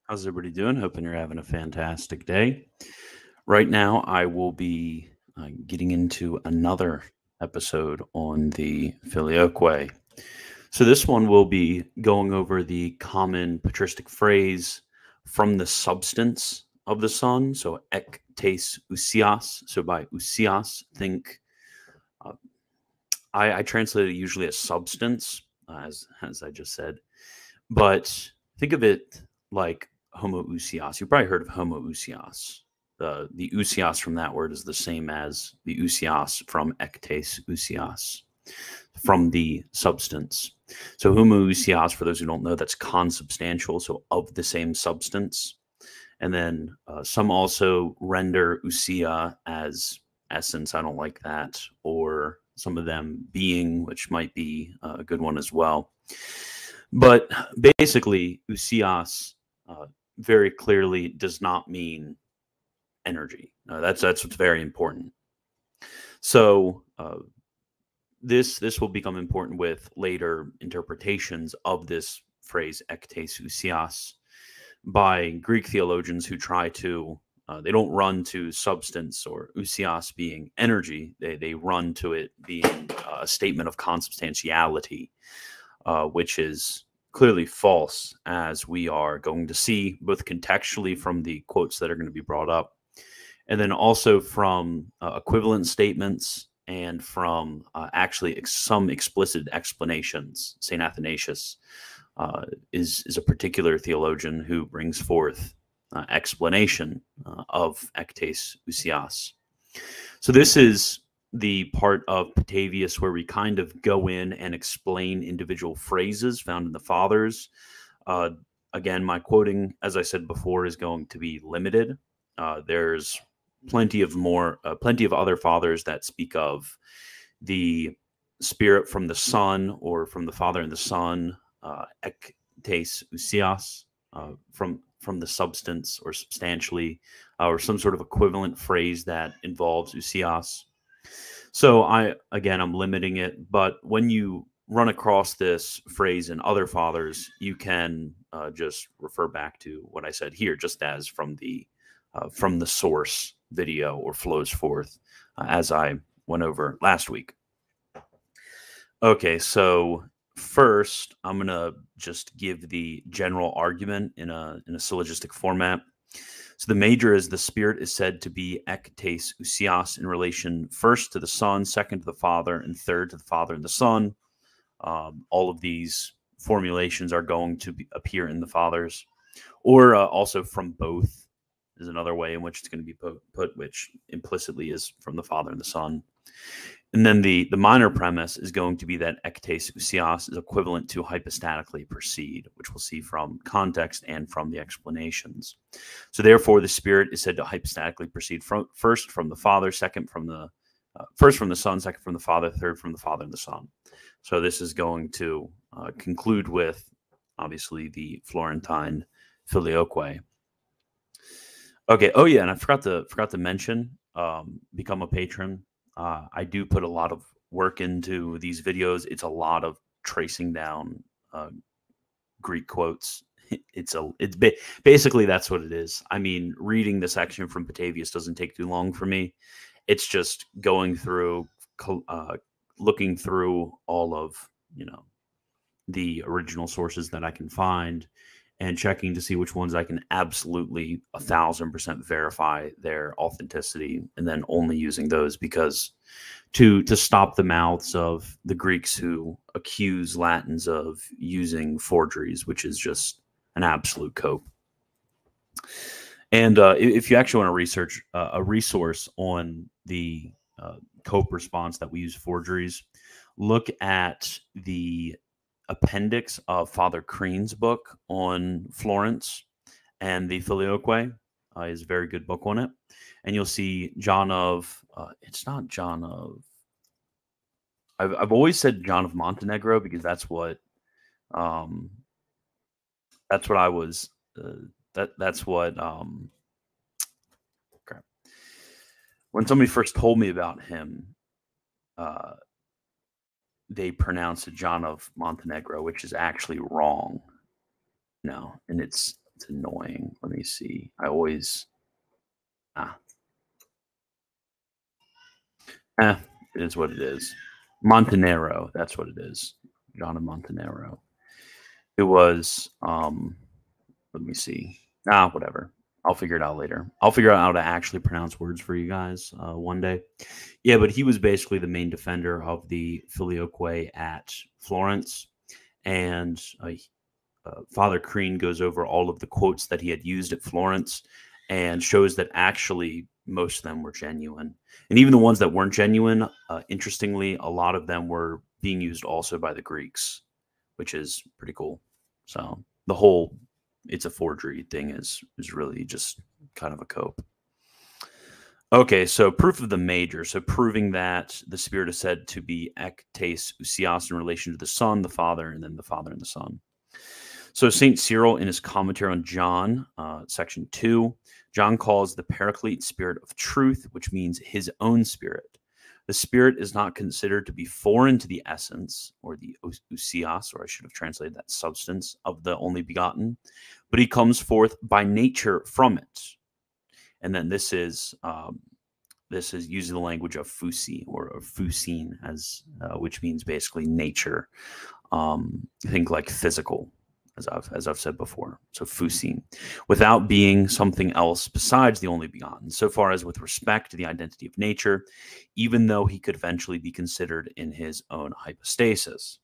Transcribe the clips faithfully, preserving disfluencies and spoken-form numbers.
How's everybody doing? Hoping you're having a fantastic day. Right now, I will be uh, getting into another episode on the Filioque. So, this one will be going over the common patristic phrase from the substance of the sun. So, ek tes ousios. So, by ousios, think uh, I, I translate it usually as substance, uh, as, as I just said. But think of it like homoousios. You've probably heard of homoousios. The the ousios from that word is the same as the ousios from ektes ousios, from the substance. So homoousios, for those who don't know, that's consubstantial, so of the same substance. And then uh, some also render ousia as essence. I don't like that. Or some of them being, which might be a good one as well. But basically, ousios uh, very clearly does not mean energy. Uh, that's that's what's very important. So uh, this this will become important with later interpretations of this phrase "ektes ousios" by Greek theologians who try to uh, they don't run to substance or ousios being energy. They they run to it being a statement of consubstantiality. Uh, which is clearly false, as we are going to see both contextually from the quotes that are going to be brought up, and then also from uh, equivalent statements and from uh, actually ex some explicit explanations. Saint Athanasius uh, is, is a particular theologian who brings forth uh, explanation uh, of ektes ousios. So this is the part of Petavius where we kind of go in and explain individual phrases found in the Fathers. Uh, again, my quoting, as I said before, is going to be limited. Uh, there's plenty of more, uh, plenty of other Fathers that speak of the Spirit from the Son, or from the Father and the Son, uh, ektes ousios, uh, from from the substance or substantially, uh, or some sort of equivalent phrase that involves ousios. So I, again, I'm limiting it, but when you run across this phrase in other fathers, you can uh, just refer back to what I said here, just as from the uh, from the source video or flows forth, uh, as I went over last week. Okay, so first I'm gonna just give the general argument in a in a syllogistic format. So the major is the Spirit is said to be ektes ousios in relation first to the Son, second to the Father, and third to the Father and the Son. Um, all of these formulations are going to be, appear in the Fathers, or uh, also from both is another way in which it's going to be put, put, which implicitly is from the Father and the Son. And then the, the minor premise is going to be that ektes ousios is equivalent to hypostatically proceed, which we'll see from context and from the explanations. So therefore, the Spirit is said to hypostatically proceed from, first from the Father, second from the uh, first from the Son, second from the Father, third from the Father and the Son. So this is going to uh, conclude with, obviously, the Florentine Filioque. Okay. Oh yeah, and I forgot to forgot to mention, um, become a patron. Uh, I do put a lot of work into these videos. It's a lot of tracing down uh, Greek quotes. It's a it's ba basically that's what it is. I mean, reading the section from Petavius doesn't take too long for me. It's just going through, uh, looking through all of you know the original sources that I can find, and checking to see which ones I can absolutely a thousand percent verify their authenticity, and then only using those, because to to stop the mouths of the Greeks who accuse Latins of using forgeries, which is just an absolute cope. And uh, if you actually want to research uh, a resource on the uh, cope response that we use forgeries, look at the appendix of Father Crean's book on Florence and the Filioque. Uh, is a very good book on it. And you'll see John of, uh, it's not John of, I've, I've always said John of Montenegro, because that's what, um, that's what I was, uh, that that's what, um, crap. When somebody first told me about him, uh, they pronounced it John of Montenegro, which is actually wrong. No, and it's It's annoying. Let me see. I always ah eh, it is what it is. Montenero, that's what it is. John of Montenero. It was um let me see. Ah, whatever. I'll figure it out later. I'll figure out how to actually pronounce words for you guys uh, one day. Yeah, but he was basically the main defender of the Filioque at Florence. And uh, uh, Father Crean goes over all of the quotes that he had used at Florence and shows that actually most of them were genuine. And even the ones that weren't genuine, uh, interestingly, a lot of them were being used also by the Greeks, which is pretty cool. So the whole it's a forgery thing is is really just kind of a cope. Okay, so proof of the major. So proving that the Spirit is said to be ek tes ousios in relation to the Son, the Father, and then the Father and the Son. So Saint Cyril, in his commentary on John, uh, section two, John calls the Paraclete Spirit of truth, which means his own Spirit. The Spirit is not considered to be foreign to the essence, or the ousios, or I should have translated that substance, of the only begotten, but he comes forth by nature from it. And then this is um, this is using the language of phusi, or, or phusin, as uh, which means basically nature. Um, think like physical, as I've as I've said before. So phusin, without being something else besides the only begotten, so far as with respect to the identity of nature, even though he could eventually be considered in his own hypostasis.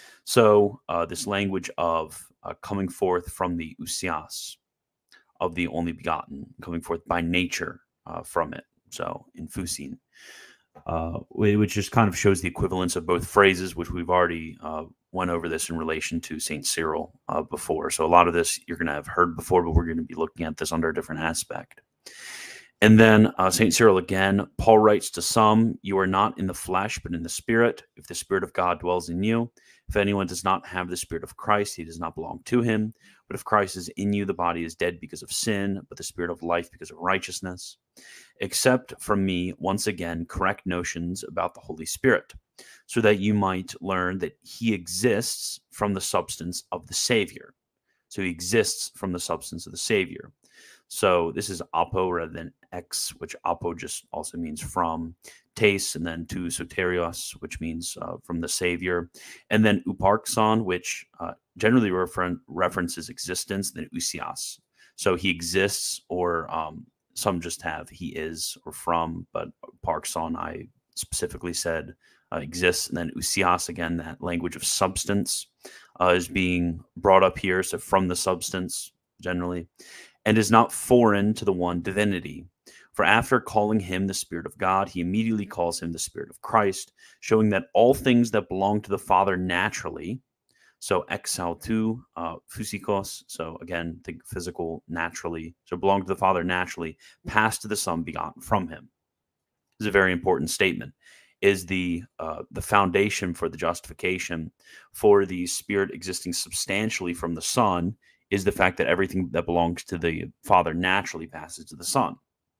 So uh, this language of uh, coming forth from the ousios, of the only begotten, coming forth by nature uh, from it. So in phusin, uh, which just kind of shows the equivalence of both phrases, which we've already uh, went over this in relation to Saint Cyril uh, before. So a lot of this you're going to have heard before, but we're going to be looking at this under a different aspect. And then uh, Saint Cyril again, Paul writes to some, you are not in the flesh, but in the Spirit, if the Spirit of God dwells in you. If anyone does not have the Spirit of Christ, he does not belong to him. But if Christ is in you, the body is dead because of sin, but the Spirit of life because of righteousness. Accept from me, once again, correct notions about the Holy Spirit, so that you might learn that he exists from the substance of the Savior. So he exists from the substance of the Savior. So this is apo rather than ex, which apo just also means from, tes, and then to soterios, which means uh, from the Savior, and then uparxon, which uh, generally refer references existence, then ousios. So he exists, or um, some just have he is or from, but parxon, I specifically said uh, exists, and then ousios, again, that language of substance uh, is being brought up here, so from the substance generally, and is not foreign to the one divinity. For after calling him the Spirit of God, he immediately calls him the Spirit of Christ, showing that all things that belong to the Father naturally, so exaltu, uh, physikos, so again, think physical, naturally, so belong to the Father naturally, pass to the Son begotten from him. This is a very important statement. Is the uh, the foundation for the justification for the Spirit existing substantially from the Son is the fact that everything that belongs to the Father naturally passes to the Son.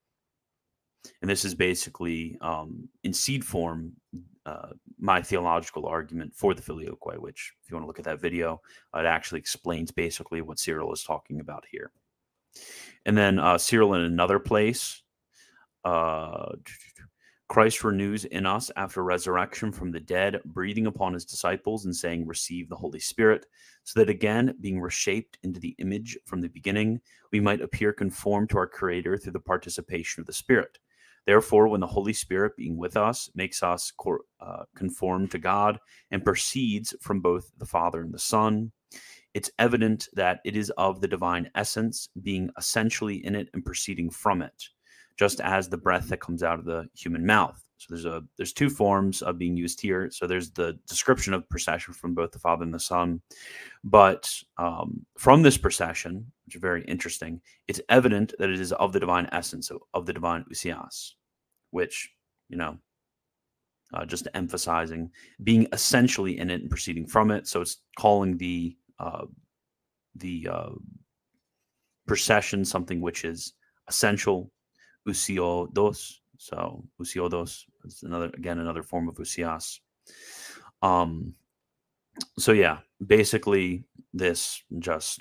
And this is basically, um, in seed form, uh, my theological argument for the Filioque, which, if you want to look at that video, uh, it actually explains basically what Cyril is talking about here. And then uh, Cyril in another place, uh, Christ renews in us after resurrection from the dead, breathing upon his disciples and saying, receive the Holy Spirit, so that again, being reshaped into the image from the beginning, we might appear conformed to our Creator through the participation of the Spirit. Therefore, when the Holy Spirit, being with us, makes us uh, conform to God and proceeds from both the Father and the Son, it's evident that it is of the divine essence, being essentially in it and proceeding from it, just as the breath that comes out of the human mouth. So there's a there's two forms of being used here. So there's the description of procession from both the Father and the Son, but um, from this procession, which is very interesting, it's evident that it is of the divine essence, of, of the divine ousios, which, you know, uh, just emphasizing being essentially in it and proceeding from it. So it's calling the uh, the uh, procession something which is essential, ousiodos. So ousiodos is another, again, another form of ousios. Um, so yeah, basically this just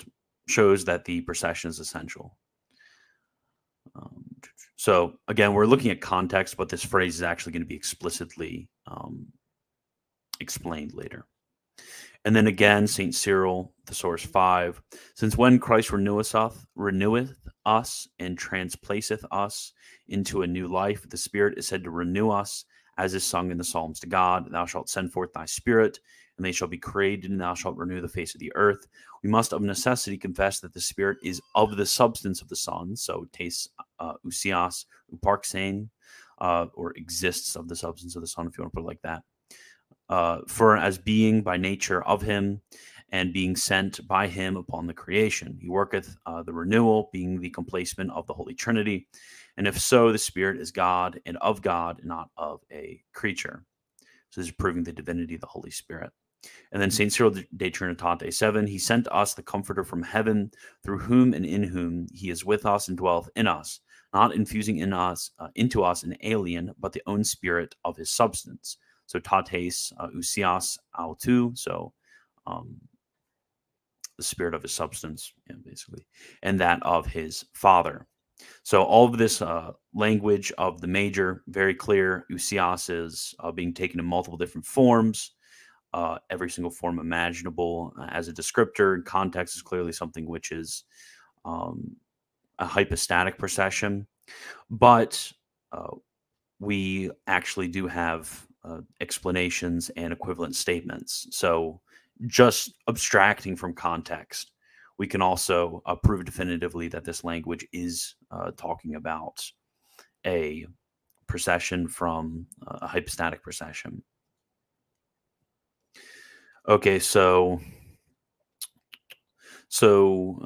shows that the procession is essential. Um, so again, we're looking at context, but this phrase is actually going to be explicitly um, explained later. And then again, Saint Cyril, Thesaurus five, since when Christ reneweth us, reneweth us and transplaceth us into a new life, the Spirit is said to renew us, as is sung in the Psalms to God. Thou shalt send forth thy Spirit, and they shall be created, and thou shalt renew the face of the earth. We must of necessity confess that the Spirit is of the substance of the Son, so tes uh, ousios uparxein, uh, or exists of the substance of the Son, if you want to put it like that. Uh, for as being by nature of him, and being sent by him upon the creation, he worketh uh, the renewal, being the complacement of the Holy Trinity. And if so, the Spirit is God, and of God, not of a creature. So this is proving the divinity of the Holy Spirit. And then Saint Cyril de Trinitate seven, he sent us the Comforter from heaven, through whom and in whom he is with us and dwelleth in us, not infusing in us uh, into us an alien, but the own spirit of his substance. So tates uh, ousios autou, so um, the spirit of his substance, yeah, basically, and that of his Father. So all of this uh, language of the major, very clear. Ousios is uh, being taken in multiple different forms, uh, every single form imaginable uh, as a descriptor. And context is clearly something which is um, a hypostatic procession. But uh, we actually do have uh, explanations and equivalent statements. So just abstracting from context, we can also uh, prove definitively that this language is uh, talking about a procession from uh, a hypostatic procession. Okay, so, so,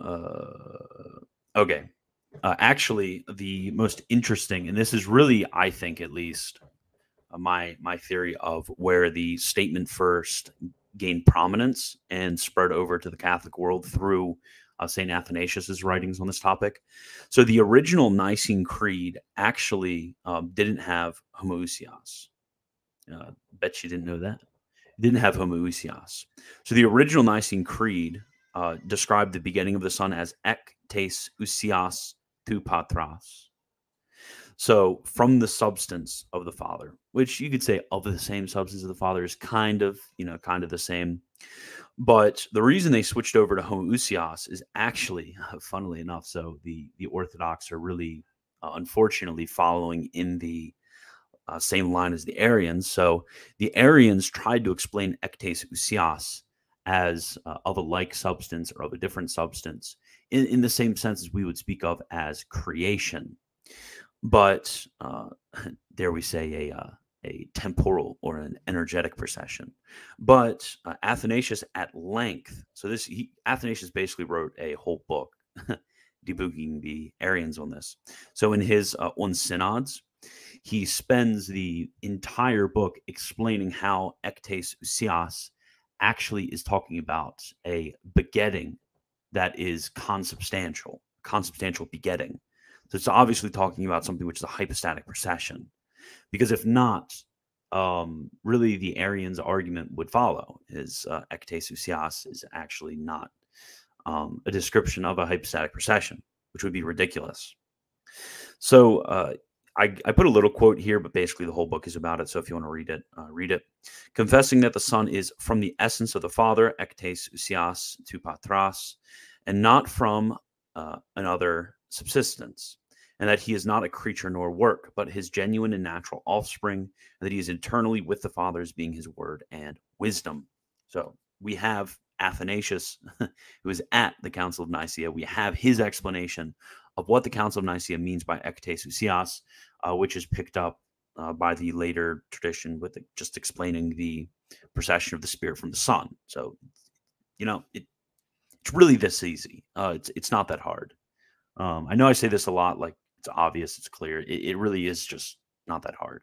uh, okay. Uh, actually, the most interesting, and this is really, I think, at least, uh, my my theory of where the statement first gained prominence and spread over to the Catholic world through uh, Saint Athanasius's writings on this topic. So the original Nicene Creed actually um, didn't have homoousios. Uh, bet you didn't know that. It didn't have homoousios. So the original Nicene Creed uh, described the beginning of the Son as ek tes ousios tou patras. So from the substance of the Father, which you could say of the same substance of the Father is kind of, you know, kind of the same. But the reason they switched over to homoousios is actually, funnily enough, so the, the Orthodox are really, uh, unfortunately, following in the uh, same line as the Arians. So the Arians tried to explain ek tes ousios as uh, of a like substance or of a different substance in, in the same sense as we would speak of as creation. But uh, there we say a uh, a temporal or an energetic procession. But uh, Athanasius at length, so this he, Athanasius basically wrote a whole book debugging the Arians on this. So in his uh, On Synods, he spends the entire book explaining how ek tes ousios actually is talking about a begetting that is consubstantial, consubstantial begetting. So it's obviously talking about something which is a hypostatic procession, because if not, um, really the Arians' argument would follow is uh, ek tes ousios is actually not um, a description of a hypostatic procession, which would be ridiculous. So uh, I, I put a little quote here, but basically the whole book is about it. So if you want to read it, uh, read it. Confessing that the Son is from the essence of the Father, ek tes ousios tou patras, and not from uh, another subsistence, and that he is not a creature nor work, but his genuine and natural offspring, and that he is eternally with the Father as being his word and wisdom. So we have Athanasius, who is at the Council of Nicaea. We have his explanation of what the Council of Nicaea means by ek tes ousios, uh, which is picked up uh, by the later tradition with the, just explaining the procession of the Spirit from the Son. So, you know, it, it's really this easy. Uh, it's it's not that hard. Um, I know I say this a lot, like it's obvious, it's clear. It, it really is just not that hard.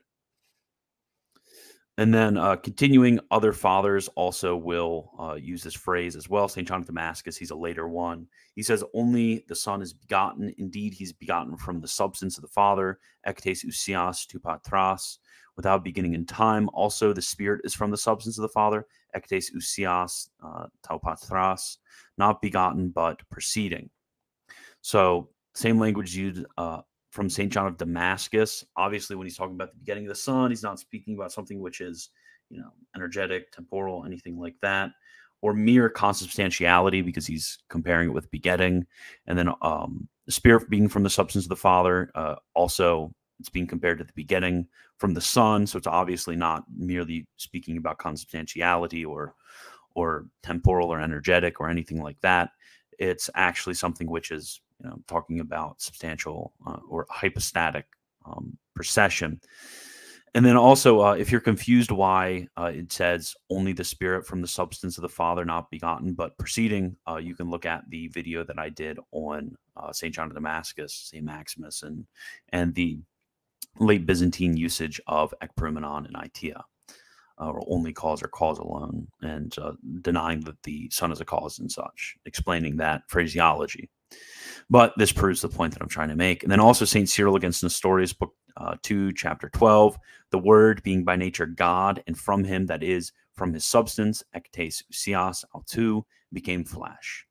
And then uh, continuing, other fathers also will uh, use this phrase as well. Saint John of Damascus, he's a later one. He says, only the Son is begotten. Indeed, he's begotten from the substance of the Father, ek tes ousios tou patras, without beginning in time. Also, the Spirit is from the substance of the Father, ektes ousios uh, tau patras, not begotten, but proceeding. So, same language used uh, from Saint John of Damascus. Obviously, when he's talking about the begetting of the Son, he's not speaking about something which is, you know, energetic, temporal, anything like that, or mere consubstantiality, because he's comparing it with begetting. And then um, the Spirit being from the substance of the Father, uh, also it's being compared to the begetting from the Son. So it's obviously not merely speaking about consubstantiality or or temporal or energetic or anything like that. It's actually something which is, you know, talking about substantial uh, or hypostatic um, procession. And then also, uh, if you're confused why uh, it says only the Spirit from the substance of the Father, not begotten, but proceeding, uh, you can look at the video that I did on uh, Saint John of Damascus, Saint Maximus, and and the late Byzantine usage of ekprumenon and aitia, uh, or only cause or cause alone, and uh, denying that the Son is a cause and such, explaining that phraseology. But this proves the point that I'm trying to make. And then also Saint Cyril against Nestorius, book uh, two, chapter twelve, the Word being by nature God, and from him, that is, from his substance, ektes ousios autou, became flesh.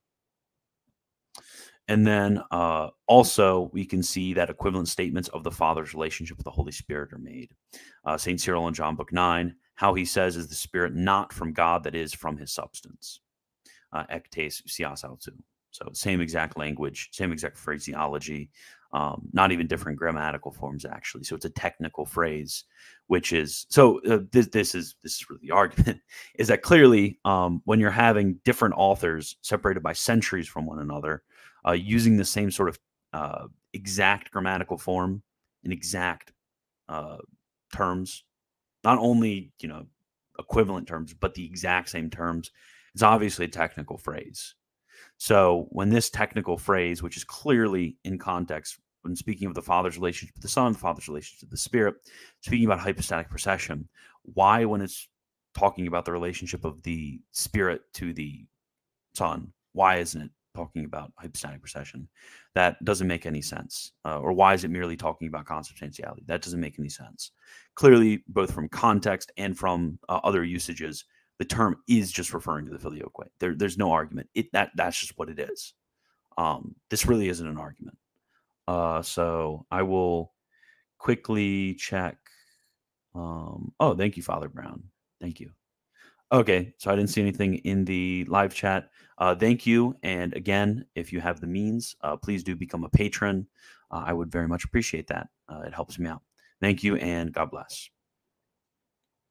And then uh, also we can see that equivalent statements of the Father's relationship with the Holy Spirit are made. Uh, Saint Cyril in John book nine, how he says is the Spirit not from God, that is, from his substance, uh, ektes ousios autou. So same exact language, same exact phraseology, um, not even different grammatical forms, actually. So it's a technical phrase, which is, so uh, this, this is this is really the argument, is that clearly um, when you're having different authors separated by centuries from one another, uh, using the same sort of uh, exact grammatical form in exact uh, terms, not only, you know, equivalent terms, but the exact same terms, it's obviously a technical phrase. So when this technical phrase, which is clearly in context when speaking of the Father's relationship with the Son, the Father's relationship with the Spirit, speaking about hypostatic procession, why, when it's talking about the relationship of the Spirit to the Son, why isn't it talking about hypostatic procession? That doesn't make any sense. Uh, or why is it merely talking about consubstantiality? That doesn't make any sense. Clearly, both from context and from uh, other usages, the term is just referring to the filioque. There, there's no argument. It that that's just what it is. Um, this really isn't an argument. Uh, so I will quickly check. Um, oh, thank you, Father Brown. Thank you. Okay, so I didn't see anything in the live chat. Uh, thank you. And again, if you have the means, uh, please do become a patron. Uh, I would very much appreciate that. Uh, it helps me out. Thank you, and God bless.